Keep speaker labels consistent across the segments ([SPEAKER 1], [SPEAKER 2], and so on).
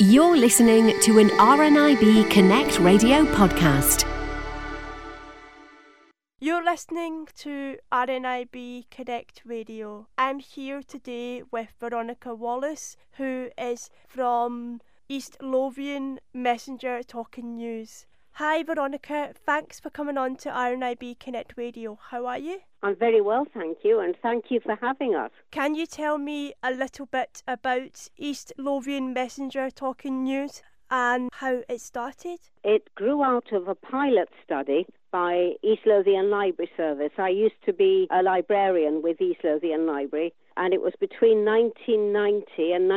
[SPEAKER 1] You're listening to an RNIB Connect Radio podcast.
[SPEAKER 2] You're listening to RNIB Connect Radio. I'm here today with Veronica Wallace, who is from East Lothian Messenger Talking News. Hi Veronica, thanks for coming on to RNIB Connect Radio. How are you?
[SPEAKER 3] I'm very well, thank you, and thank you for having us.
[SPEAKER 2] Can you tell me a little bit about East Lothian Messenger Talking News and how it started?
[SPEAKER 3] It grew out of a pilot study by East Lothian Library Service. I used to be a librarian with East Lothian Library, and it was between 1990 and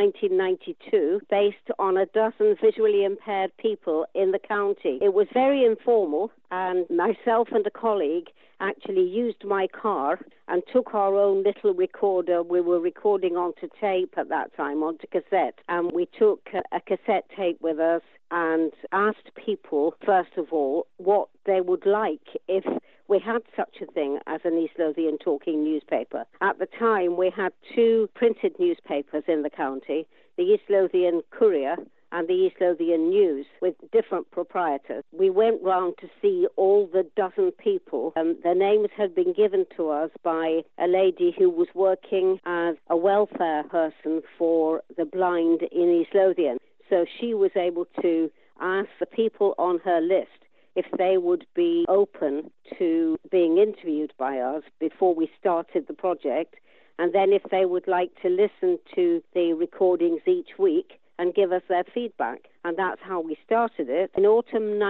[SPEAKER 3] 1992, based on a dozen visually impaired people in the county. It was very informal, and myself and a colleague actually used my car and took our own little recorder. We were recording onto tape at that time, onto cassette, and we took a cassette tape with us and asked people, first of all, what they would like if we had such a thing as an East Lothian talking newspaper. At the time, we had two printed newspapers in the county, the East Lothian Courier and the East Lothian News, with different proprietors. We went round to see all the dozen people. Their names had been given to us by a lady who was working as a welfare person for the blind in East Lothian. So she was able to ask the people on her list if they would be open to being interviewed by us before we started the project, and then if they would like to listen to the recordings each week and give us their feedback. And that's how we started it. In autumn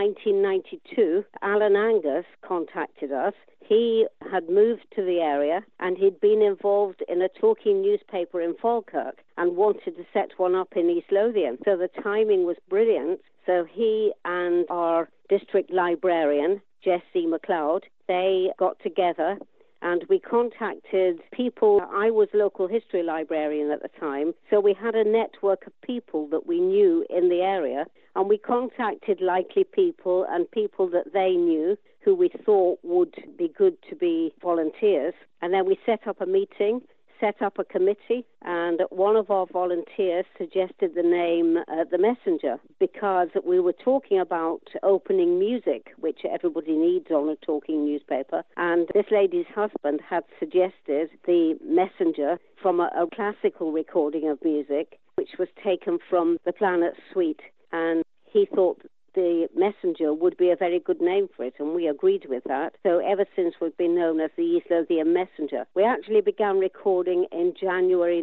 [SPEAKER 3] 1992, Alan Angus contacted us. He had moved to the area and he'd been involved in a talking newspaper in Falkirk and wanted to set one up in East Lothian. So the timing was brilliant. So he and our district librarian, Jessie MacLeod, they got together and we contacted people. I was local history librarian at the time, so we had a network of people that we knew in the area, and we contacted likely people and people that they knew who we thought would be good to be volunteers. And then we set up a meeting, set up a committee, and one of our volunteers suggested the name The Messenger, because we were talking about opening music, which everybody needs on a talking newspaper, and this lady's husband had suggested The Messenger from a classical recording of music, which was taken from The Planet Suite, and he thought The Messenger would be a very good name for it, and we agreed with that. So ever since, we've been known as the East Lothian Messenger. We actually began recording in January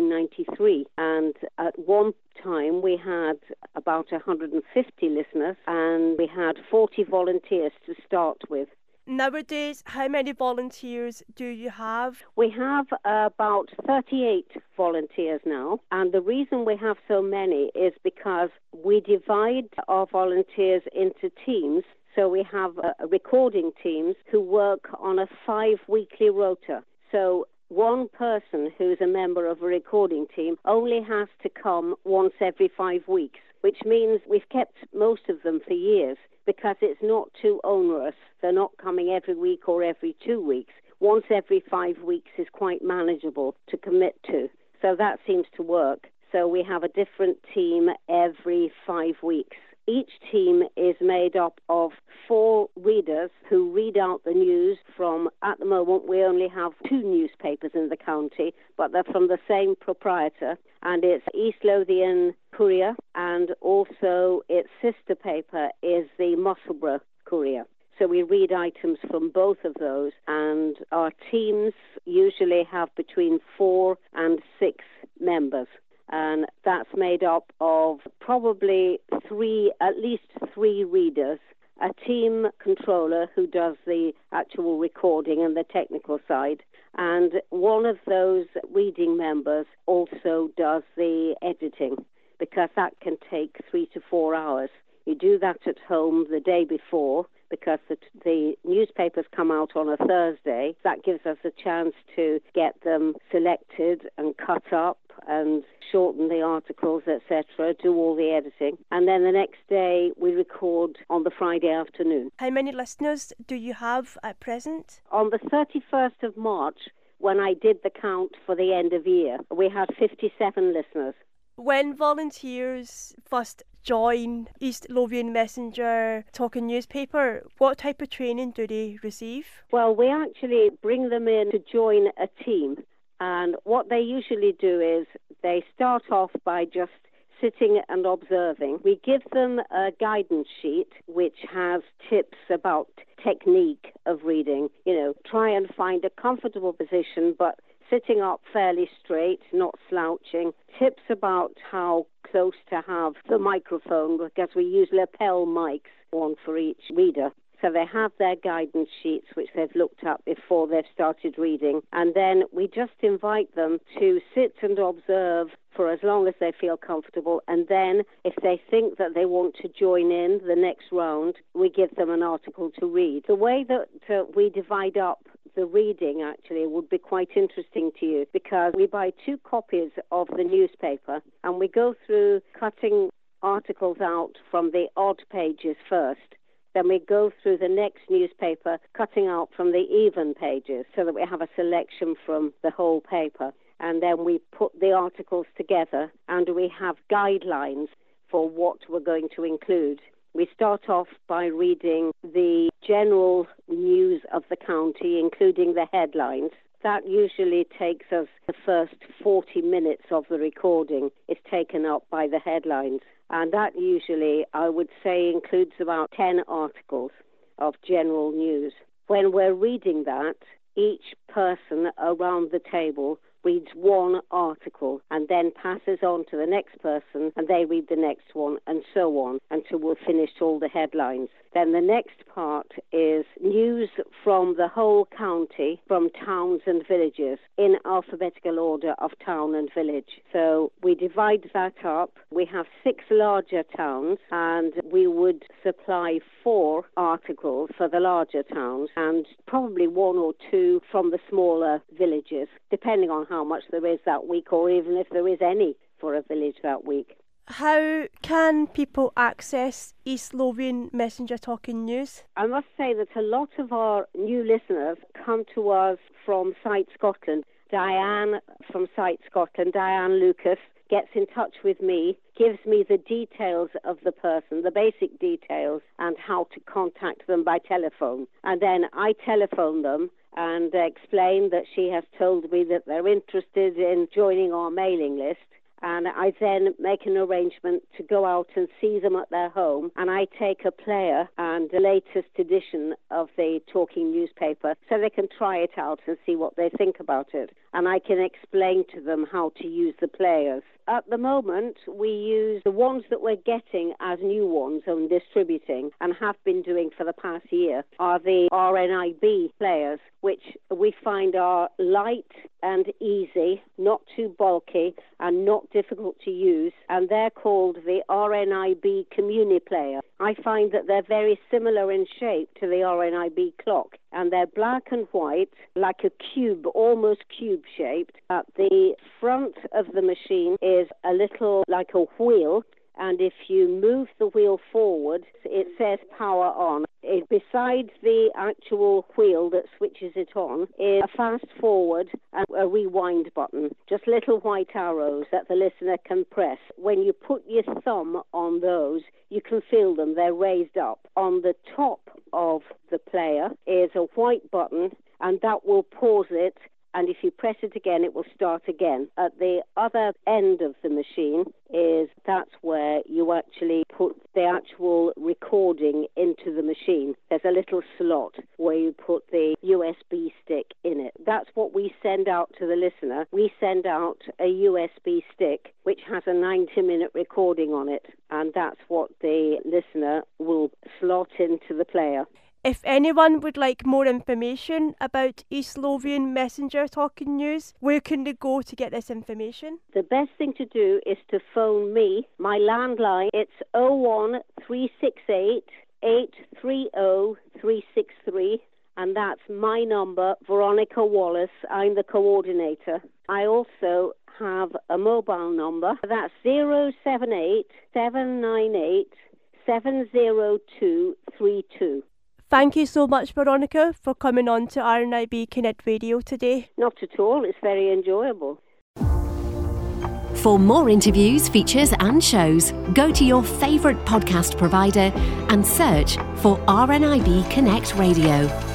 [SPEAKER 3] 1993, and at one time we had about 150 listeners, and we had 40 volunteers to start with.
[SPEAKER 2] Nowadays, how many volunteers do you have?
[SPEAKER 3] We have about 38 volunteers now, and the reason we have so many is because we divide our volunteers into teams. So we have recording teams who work on a 5-weekly rota. So one person who's a member of a recording team only has to come once every 5 weeks, which means we've kept most of them for years, because it's not too onerous. They're not coming every week or every 2 weeks. Once every 5 weeks is quite manageable to commit to. So that seems to work. So we have a different team every 5 weeks. Each team is made up of 4 readers who read out the news from, at the moment, we only have 2 newspapers in the county, but they're from the same proprietor, and it's East Lothian Courier, and also its sister paper is the Musselburgh Courier. So we read items from both of those, and our teams usually have between 4 and 6 members. And that's made up of probably at least three readers, a team controller who does the actual recording and the technical side, and one of those reading members also does the editing, because that can take 3 to 4 hours. You do that at home the day before, because the newspapers come out on a Thursday. That gives us a chance to get them selected and cut up and shorten the articles, etc., do all the editing. And then the next day we record on the Friday afternoon.
[SPEAKER 2] How many listeners do you have at present?
[SPEAKER 3] On the 31st of March, when I did the count for the end of year, we had 57 listeners.
[SPEAKER 2] When volunteers first join East Lothian Messenger Talking Newspaper, what type of training do they receive?
[SPEAKER 3] Well, we actually bring them in to join a team, and what they usually do is they start off by just sitting and observing. We give them a guidance sheet which has tips about technique of reading. Try and find a comfortable position, but sitting up fairly straight, not slouching. Tips about how close to have the microphone, because we use lapel mics, one for each reader. So they have their guidance sheets, which they've looked at before they've started reading. And then we just invite them to sit and observe for as long as they feel comfortable. And then if they think that they want to join in the next round, we give them an article to read. The way that we divide up the reading actually would be quite interesting to you, because we buy 2 copies of the newspaper and we go through cutting articles out from the odd pages first. Then we go through the next newspaper, cutting out from the even pages, so that we have a selection from the whole paper. And then we put the articles together, and we have guidelines for what we're going to include. We start off by reading the general news of the county, including the headlines. That usually takes us the first 40 minutes of the recording is taken up by the headlines. And that usually, I would say, includes about 10 articles of general news. When we're reading that, each person around the table reads one article and then passes on to the next person, and they read the next one, and so on, until we've finished all the headlines. Then the next part is news from the whole county, from towns and villages, in alphabetical order of town and village. So we divide that up. We have 6 larger towns, and we would supply 4 articles for the larger towns, and probably 1 or 2 from the smaller villages, depending on how much there is that week, or even if there is any for a village that week.
[SPEAKER 2] How can people access East Lothian Messenger Talking News?
[SPEAKER 3] I must say that a lot of our new listeners come to us from Sight Scotland. Diane from Sight Scotland, Diane Lucas, gets in touch with me, gives me the details of the person, the basic details, and how to contact them by telephone. And then I telephone them and explain that she has told me that they're interested in joining our mailing list. And I then make an arrangement to go out and see them at their home. And I take a player and the latest edition of the talking newspaper so they can try it out and see what they think about it. And I can explain to them how to use the players. At the moment, we use the ones that we're getting as new ones and distributing, and have been doing for the past year, are the RNIB players, which we find are light and easy, not too bulky, and not difficult to use, and they're called the RNIB Communi Player. I find that they're very similar in shape to the RNIB clock, and they're black and white, like a cube, almost cube-shaped. At the front of the machine is a little like a wheel, and if you move the wheel forward, it says power on. Beside the actual wheel that switches it on is a fast forward and a rewind button, just little white arrows that the listener can press. When you put your thumb on those, you can feel them, they're raised up. On the top of the player is a white button, and that will pause it, and if you press it again, it will start again. At the other end of the machine that's where you actually put the actual recording into the machine. There's a little slot where you put the USB stick in it. That's what we send out to the listener. We send out a USB stick which has a 90-minute recording on it, and that's what the listener will slot into the player.
[SPEAKER 2] If anyone would like more information about East Lothian Messenger Talking News, where can they go to get this information?
[SPEAKER 3] The best thing to do is to phone me. My landline, it's 01368 830 363, and that's my number, Veronica Wallace. I'm the coordinator. I also have a mobile number. That's 078 798 70232.
[SPEAKER 2] Thank you so much, Veronica, for coming on to RNIB Connect Radio today.
[SPEAKER 3] Not at all. It's very enjoyable.
[SPEAKER 1] For more interviews, features and shows, go to your favourite podcast provider and search for RNIB Connect Radio.